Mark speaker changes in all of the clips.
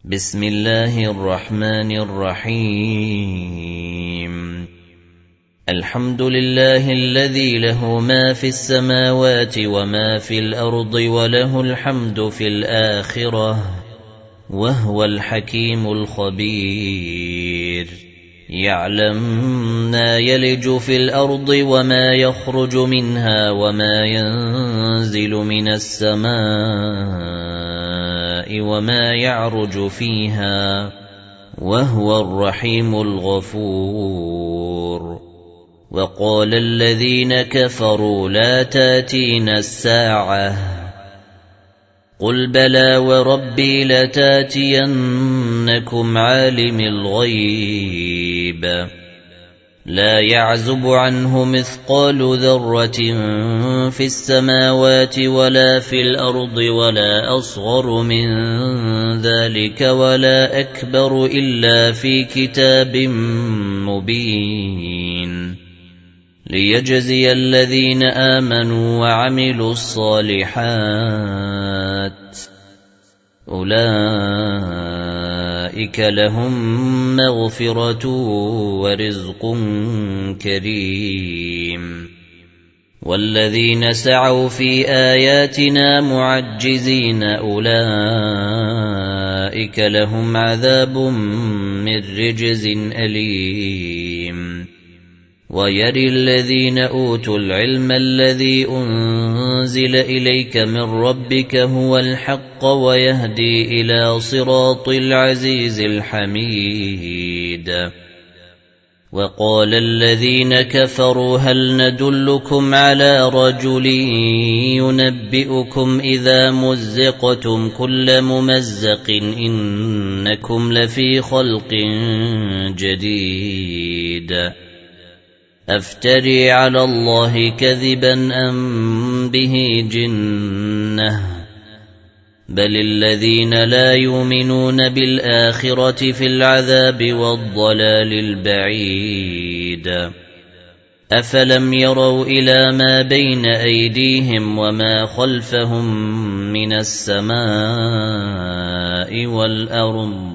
Speaker 1: بسم الله الرحمن الرحيم. الحمد لله الذي له ما في السماوات وما في الأرض وله الحمد في الآخرة وهو الحكيم الخبير. يعلم ما يلج في الأرض وما يخرج منها وما ينزل من السماء وما يعرج فيها وهو الرحيم الغفور. وقال الذين كفروا لا تاتينا الساعة قل بلى وربي لتاتينكم عالم الغيب لا يعزب عنه مثقال ذرة في السماوات ولا في الأرض ولا أصغر من ذلك ولا أكبر إلا في كتاب مبين ليجزي الذين آمنوا وعملوا الصالحات أولئك لهم مغفرة ورزق كريم. والذين سعوا في آياتنا معجزين أولئك لهم عذاب من رجز أليم. ويري الذين أوتوا العلم الذي أنزل إليك من ربك هو الحق ويهدي إلى صراط العزيز الحميد. وقال الذين كفروا هل ندلكم على رجل ينبئكم إذا مزقتم كل ممزق إنكم لفي خلق جديد أفتري على الله كذبا أم به جنة بل الذين لا يؤمنون بالآخرة في العذاب والضلال البعيد. أفلم يروا إلى ما بين أيديهم وما خلفهم من السماء والأرض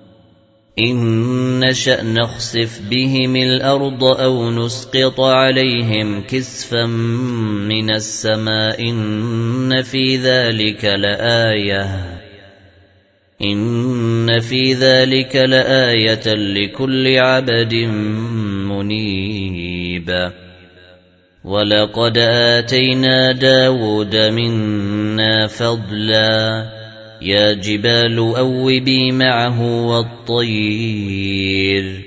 Speaker 1: إن نشأ نخسف بهم الأرض أو نسقط عليهم كسفا من السماء إن في ذلك لآية لكل عبد منيب. ولقد آتينا داود منا فضلا يا جبال أوبي معه والطير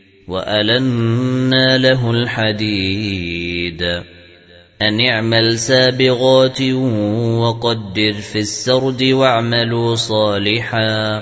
Speaker 1: وألنا له الحديد أن اعمل سابغات وقدر في السرد واعملوا صالحا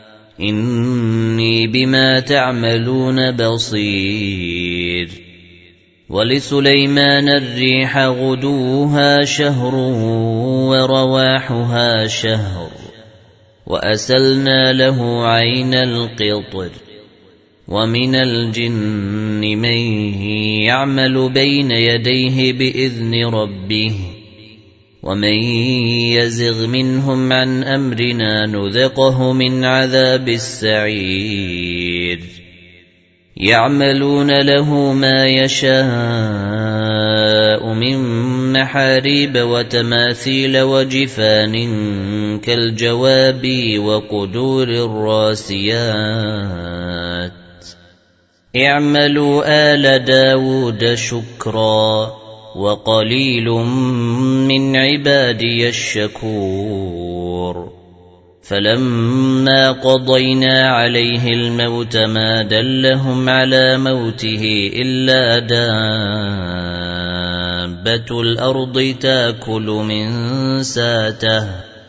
Speaker 1: إني بما تعملون بصير. ولسليمان الريح غدوها شهر ورواحها شهر وأسلنا له عين القطر. ومن الجن من يعمل بين يديه بإذن ربه ومن يزغ منهم عن أمرنا نذقه من عذاب السعير. يعملون له ما يشاء من محاريب وتماثيل وجفان كالجواب وقدور الراسيات اعملوا آل داود شكرا وقليل من عبادي الشكور. فلما قضينا عليه الموت ما دلهم على موته إلا دابة الأرض تأكل من ساته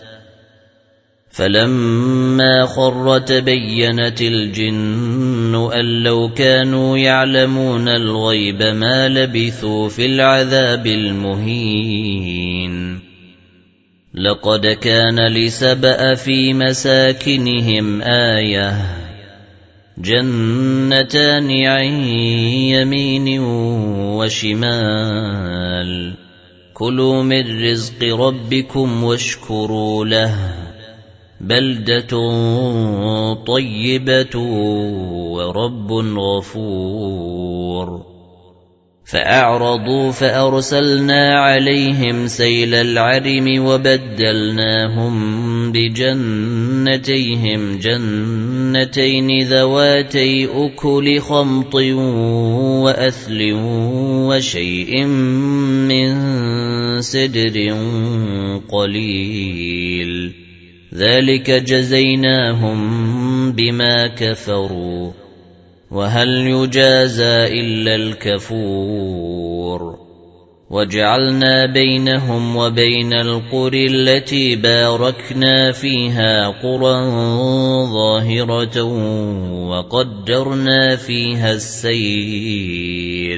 Speaker 1: فلما خر تبينت الجن أن لو كانوا يعلمون الغيب ما لبثوا في العذاب المهين. لقد كان لسبأ في مساكنهم آية جنتان عن يمين وشمال كلوا من رزق ربكم واشكروا له بلدة طيبة ورب غفور فأعرضوا فأرسلنا عليهم سيل العرم وبدلناهم بجنتيهم جنتين ذواتي أكل خمط وأثل وشيء من سدر قليل ذلك جزيناهم بما كفروا وهل يجازى إلا الكفور وجعلنا بينهم وبين القرى التي باركنا فيها قرى ظاهرة وقدرنا فيها السير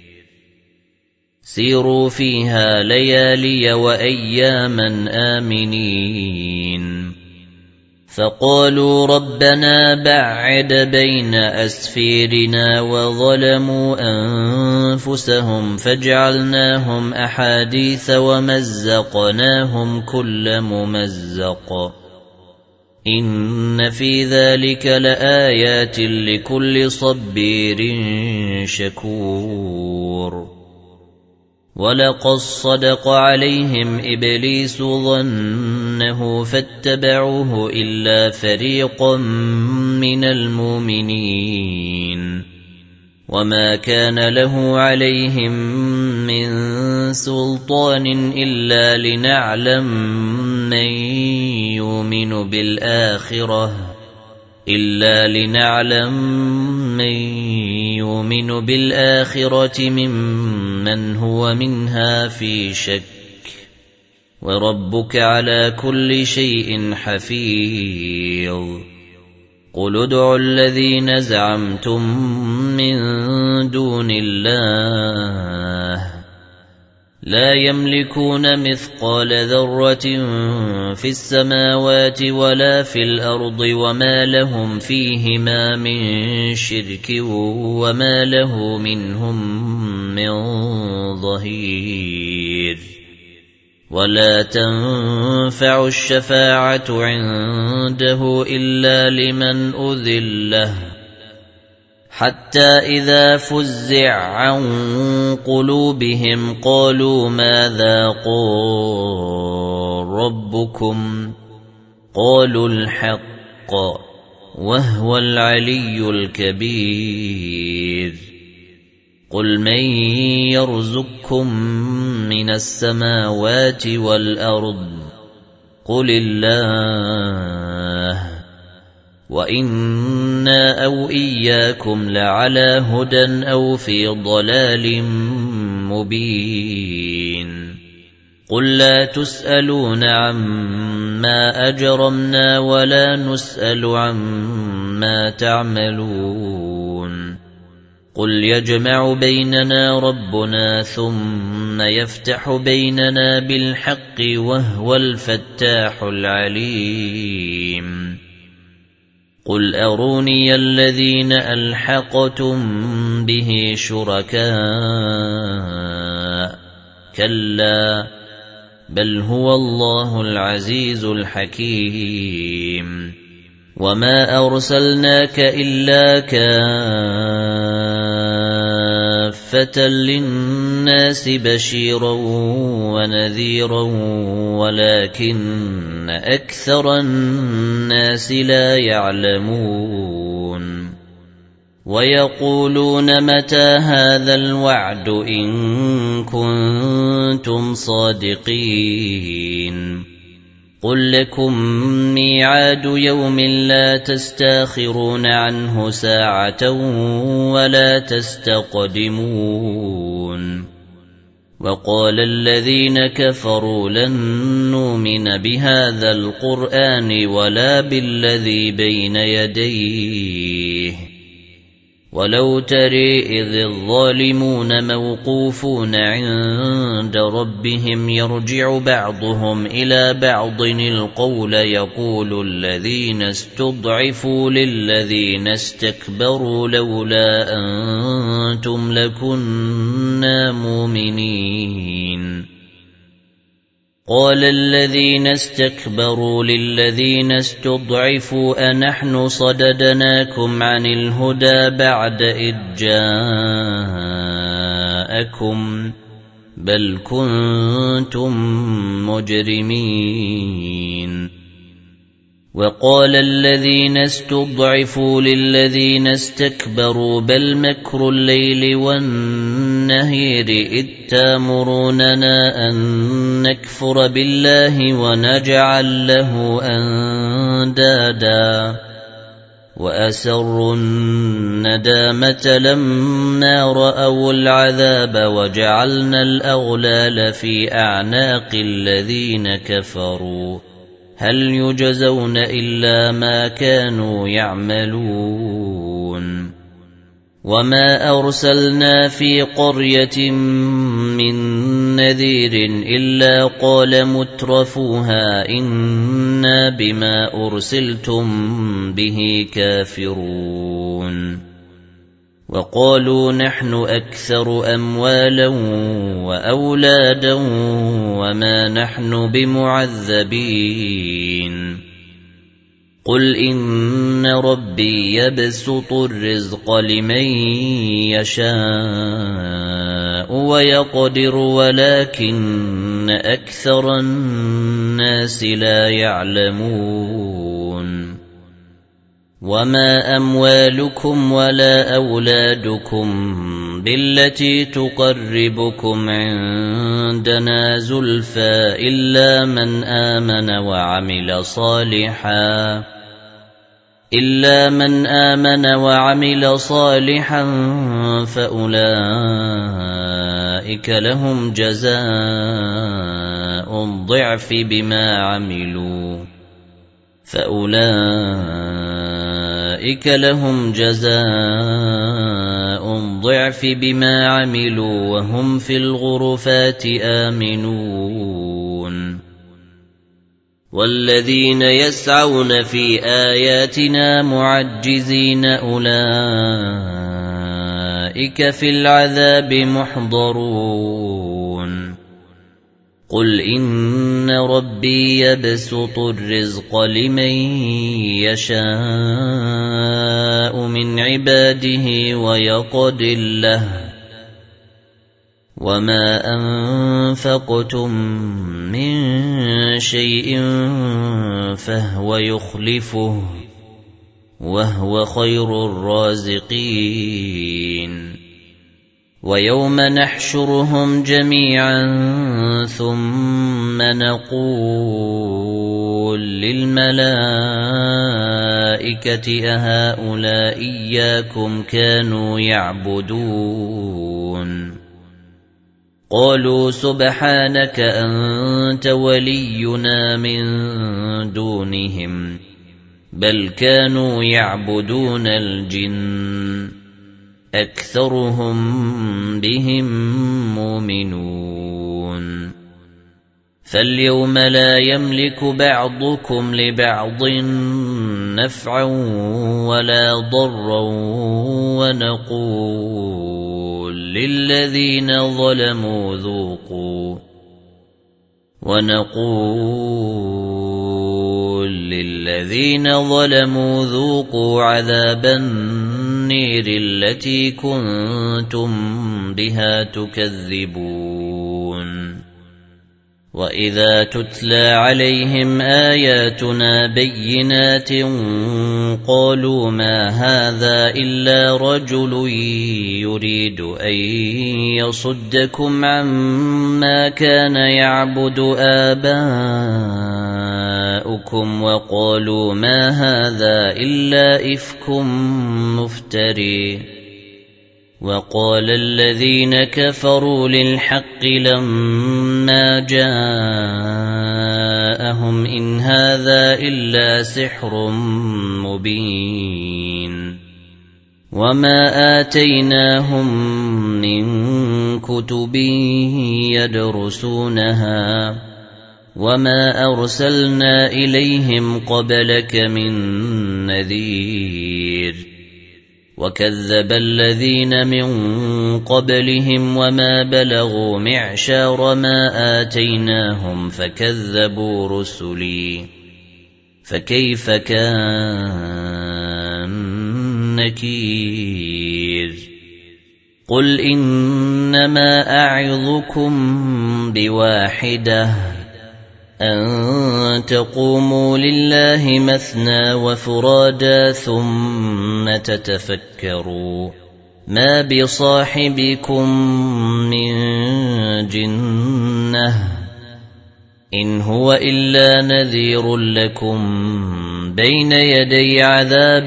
Speaker 1: سيروا فيها ليالي وأياما آمنين فقالوا ربنا بعد بين أسفيرنا وظلموا أنفسهم فجعلناهم أحاديث ومزقناهم كل ممزق إن في ذلك لآيات لكل صبير شكور ولقد صدق عليهم إبليس ظنه فاتبعوه إلا فريقا من المؤمنين وما كان له عليهم من سلطان إلا لنعلم من يؤمن بالآخرة ممن هو منها في شك وربك على كل شيء حفيظ قل ادعوا الذين زعمتم من دون الله لا يملكون مثقال ذرة في السماوات ولا في الأرض وما لهم فيهما من شرك وما له منهم من ظهير ولا تنفع الشفاعة عنده إلا لمن أذن له حتى إذا فزع عن قلوبهم قالوا ماذا قال ربكم قالوا الحق وهو العلي الكبير قل من يرزقكم من السماوات والأرض قل الله وإنا أو إياكم لعلى هدى أو في ضلال مبين قل لا تسألون عما أجرمنا ولا نسأل عما تعملون قل يجمع بيننا ربنا ثم يفتح بيننا بالحق وهو الفتاح العليم قل أروني الذين ألحقتم به شركاء كلا بل هو الله العزيز الحكيم وما أرسلناك إلا كافة للناس بشيرا ونذيرا ولكن أكثر الناس لا يعلمون ويقولون متى هذا الوعد إن كنتم صادقين قل لكم ميعاد يوم لا تستاخرون عنه ساعة ولا تستقدمون وقال الذين كفروا لن نؤمن بهذا القرآن ولا بالذي بين يديه ولو ترى إذ الظالمون موقوفون عند ربهم يرجع بعضهم إلى بعض القول يقول الذين استضعفوا للذين استكبروا لولا أنتم لكنا مؤمنين قال الذين استكبروا للذين استضعفوا أنحن صددناكم عن الهدى بعد إذ جاءكم بل كنتم مجرمين وقال الذين استضعفوا للذين استكبروا بل مكر الليل والنهار إذ تامروننا أن نكفر بالله ونجعل له أندادا وأسروا الندامة لما رأوا العذاب وجعلنا الأغلال في أعناق الذين كفروا هل يجزون إلا ما كانوا يعملون وما أرسلنا في قرية من نذير إلا قال مترفوها إنا بما أرسلتم به كافرون وقالوا نحن أكثر أموالا وأولادا وما نحن بمعذبين قل إن ربي يبسط الرزق لمن يشاء ويقدر ولكن أكثر الناس لا يعلمون وما أموالكم ولا أولادكم بالتي تقربكم عندنا زلفى إلا من آمن وعمل صالحا فأولئك لهم جزاء ضعف بما عملوا وهم في الغرفات آمنون والذين يسعون في آياتنا معجزين أولئك في العذاب محضرون قل إن ربي يبسط الرزق لمن يشاء من عباده ويقدر له وما أنفقتم من شيء فهو يخلفه وهو خير الرازقين ويوم نحشرهم جميعا ثم نقول للملائكة أهؤلاء إياكم كانوا يعبدون قالوا سبحانك أنت ولينا من دونهم بل كانوا يعبدون الجن أكثرهم بهم مؤمنون فاليوم لا يملك بعضكم لبعض نفعا ولا ضرا ونقول للذين ظلموا ذوقوا عذاب النير التي كنتم بها تكذبون وإذا تتلى عليهم آياتنا بينات قالوا ما هذا إلا رجل يريد أن يصدكم عما كان يعبد آباؤكم وقالوا ما هذا إلا إفك مفتري وقال الذين كفروا للحق لما جاءهم إن هذا إلا سحر مبين وما آتيناهم من كتب يدرسونها وما أرسلنا إليهم قبلك من نذير وكذب الذين من قبلهم وما بلغوا معشار ما آتيناهم فكذبوا رسلي فكيف كان نكير قل إنما أعظكم بواحدة أن تقوموا لله مثنى وفرادا ثم تتفكروا ما بصاحبكم من جنة إن هو إلا نذير لكم بين يدي عذاب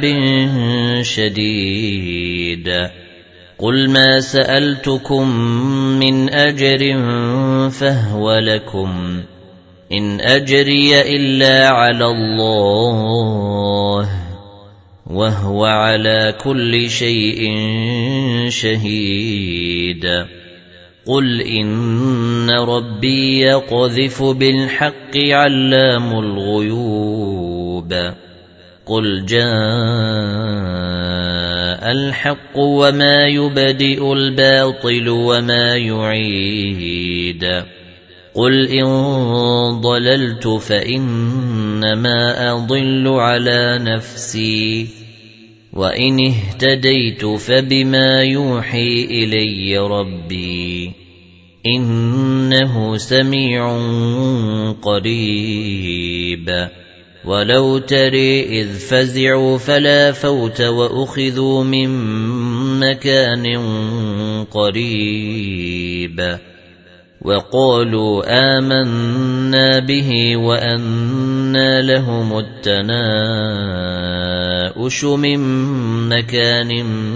Speaker 1: شديد قل ما سألتكم من أجر فهو لكم إن أجري إلا على الله وهو على كل شيء شهيد قل إن ربي يقذف بالحق علام الغيوب قل جاء الحق وما يبدئ الباطل وما يعيد قل إن ضللت فإنما أضل على نفسي وإن اهتديت فبما يوحي إلي ربي إنه سميع قريب ولو تري إذ فزعوا فلا فوت وأخذوا من مكان قريب وقالوا آمنا به وأنى لهم التناؤش من مكان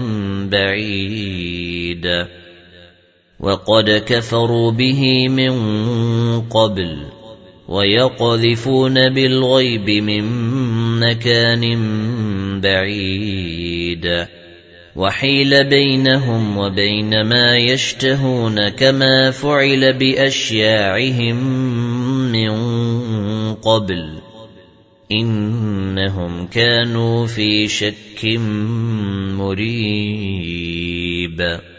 Speaker 1: بعيد وقد كفروا به من قبل ويقذفون بالغيب من مكان بعيد وحيل بينهم وبين ما يشتهون كما فعل بأشياعهم من قبل إنهم كانوا في شك مريب